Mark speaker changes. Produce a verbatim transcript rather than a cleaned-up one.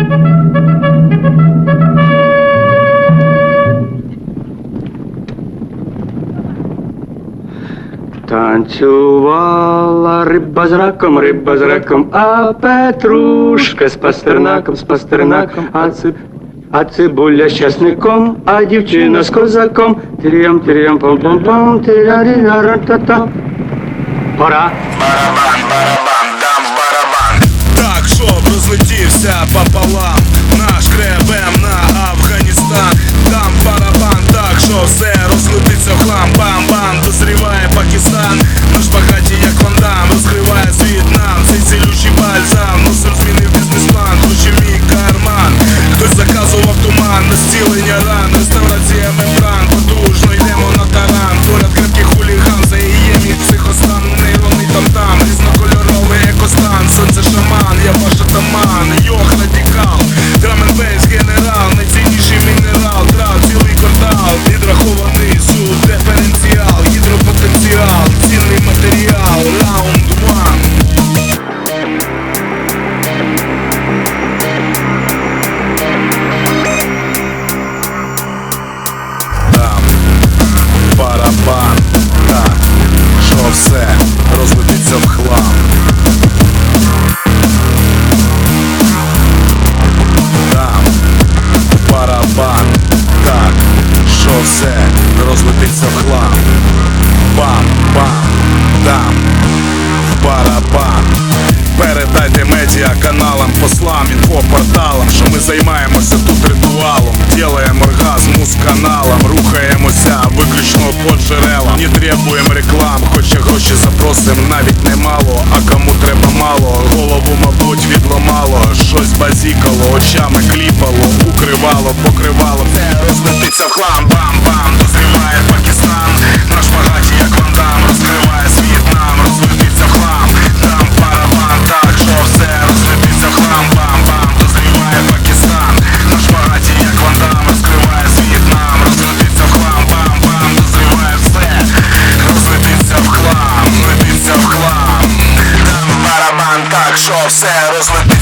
Speaker 1: Танцювала риба з раком, риба з раком, а Петрушка з пастернаком, з пастернаком, а циб... а цибуля з часником, а дівчина з козаком. Тир'ям, тир'ям, пам-пам-пам, тиря-рі-ра-ра-та-та. Пора.
Speaker 2: Барабан, барабан, дам барабан. Так, щоб розлетівся пополам наш гребем на Афганістан. Дам барабан, так, що все розлетиться в хлам. Бам-бам, дозріває Пакистан. На шпагаті як Ван Дам, розкриває світ нам. Цей цілющий бальзам, носом змінив бізнес-план. Гроші в мій карман. Хтось заказував туман, на зцілення ран. Реставрація мембран, потужно йдемо на таран. Поряд крепкий хуліган, це і є мій психостан. Нейронний там-там, різнокольоровий екостан. Сонце шаман, я ваш атаман. Йох, радикал, драм-н-бейс, генерал. Найцінніший мінерал, трав, цілий квартал. Відрахований суд, диференціал. Гідропотенціал, цінний матеріал. Раунд ван. Дам барабан, так, що все розлетиться в хлам. Дам барабан, так, що все розлетиться в хлам. Бам-бам, дам барабан. Передайте медіа каналам, послам, інфопорталам, що ми займаємося тут ритуалом. Ділаємо оргазм з каналом, рухаємося виключно по джерелам. Не требуємо реклам, хоча гроші запросим навіть немало. А кому треба мало, голову мабуть відломало. Щось базікало, очами кліпало, укривало, покривало. Все розлетиться в хлам, бам-бам, дозріває Пакистан. На шпагаті як Ван Дам, розкриває світ нам, розлетиться в хлам. Дам барабан, так, що все розлетиться в хлам, бам-бам, дозріває Пакистан. На шпагаті як Ван Дам, розкриває світ нам, розлетиться в хлам, бам-бам, дозріває все, розлетиться в хлам, розлетиться в хлам. Дам барабан, так, що все розлетиться.